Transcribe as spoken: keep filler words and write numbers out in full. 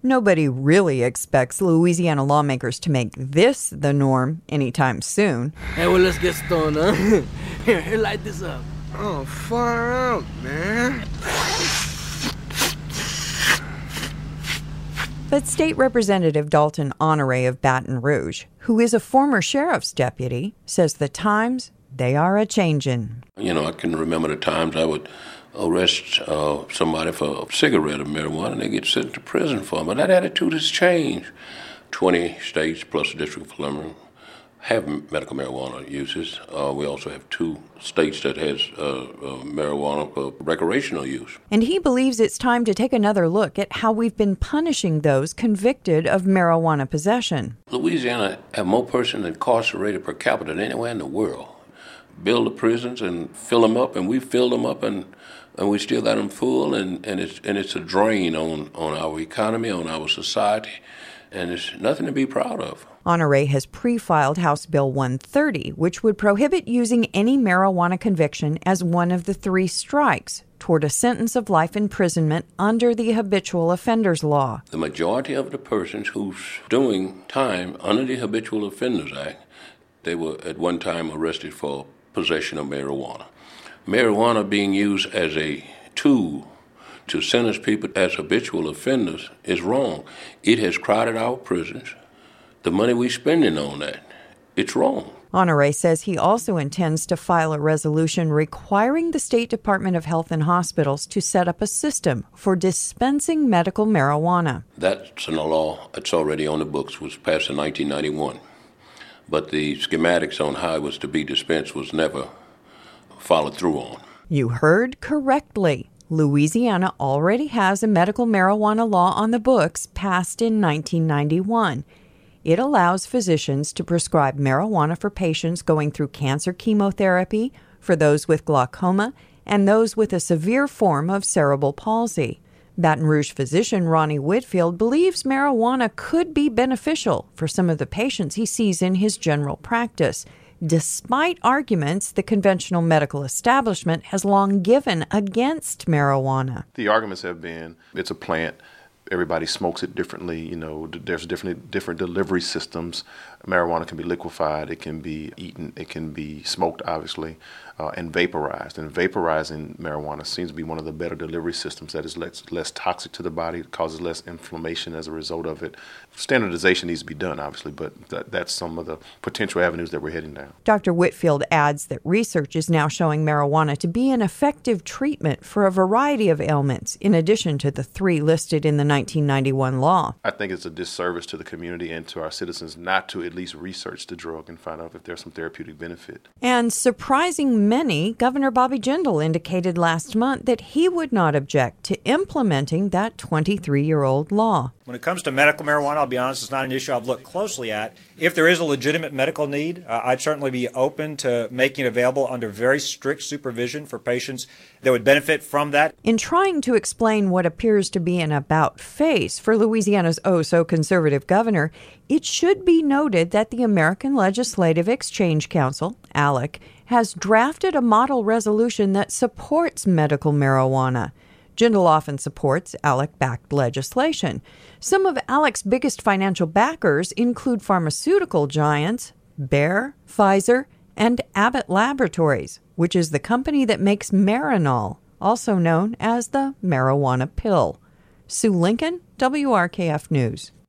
Nobody really expects Louisiana lawmakers to make this the norm anytime soon. Hey, well, let's get stoned, huh? Here, here, light this up. Oh, far out, man. But State Representative Dalton Honore of Baton Rouge, who is a former sheriff's deputy, says the times, they are a-changin'. You know, I can remember the times I would arrest uh, somebody for a cigarette or marijuana and they get sent to prison for it. But that attitude has changed. twenty states plus the District of Columbia have medical marijuana uses. Uh, we also have two states that has uh, uh, marijuana for recreational use. And he believes it's time to take another look at how we've been punishing those convicted of marijuana possession. Louisiana have more persons incarcerated per capita than anywhere in the world. Build the prisons and fill them up, and we fill them up, and, and we still got them full, and, and it's and it's a drain on, on our economy, on our society, and it's nothing to be proud of. Honore has pre-filed House Bill one thirty, which would prohibit using any marijuana conviction as one of the three strikes toward a sentence of life imprisonment under the Habitual Offenders Law. The majority of the persons who's doing time under the Habitual Offenders Act, they were at one time arrested for possession of marijuana. Marijuana being used as a tool to sentence people as habitual offenders is wrong. It has crowded our prisons. The money we're spending on that, it's wrong. Honore says he also intends to file a resolution requiring the State Department of Health and Hospitals to set up a system for dispensing medical marijuana. That's in a law that's already on the books, was passed in nineteen ninety-one. But the schematics on how it was to be dispensed was never followed through on. You heard correctly. Louisiana already has a medical marijuana law on the books passed in nineteen ninety-one. It allows physicians to prescribe marijuana for patients going through cancer chemotherapy, for those with glaucoma, and those with a severe form of cerebral palsy. Baton Rouge physician Ronnie Whitfield believes marijuana could be beneficial for some of the patients he sees in his general practice, despite arguments the conventional medical establishment has long given against marijuana. The arguments have been it's a plant. Everybody smokes it differently. You know, there's different different delivery systems. Marijuana can be liquefied, it can be eaten, it can be smoked, obviously, uh, and vaporized. And vaporizing marijuana seems to be one of the better delivery systems that is less, less toxic to the body, it causes less inflammation as a result of it. Standardization needs to be done, obviously, but th- that's some of the potential avenues that we're heading down. Doctor Whitfield adds that research is now showing marijuana to be an effective treatment for a variety of ailments, in addition to the three listed in the nineteen ninety-one law. I think it's a disservice to the community and to our citizens not to at least research the drug and find out if there's some therapeutic benefit. And surprising many, Governor Bobby Jindal indicated last month that he would not object to implementing that twenty-three-year-old law. When it comes to medical marijuana, I'll be honest, it's not an issue I've looked closely at. If there is a legitimate medical need, uh, I'd certainly be open to making it available under very strict supervision for patients that would benefit from that. In trying to explain what appears to be an about-face for Louisiana's oh-so-conservative governor, it should be noted that the American Legislative Exchange Council, ALEC, has drafted a model resolution that supports medical marijuana. Jindal often supports ALEC-backed legislation. Some of ALEC's biggest financial backers include pharmaceutical giants Bayer, Pfizer, and Abbott Laboratories, which is the company that makes Marinol, also known as the marijuana pill. Sue Lincoln, W R K F News.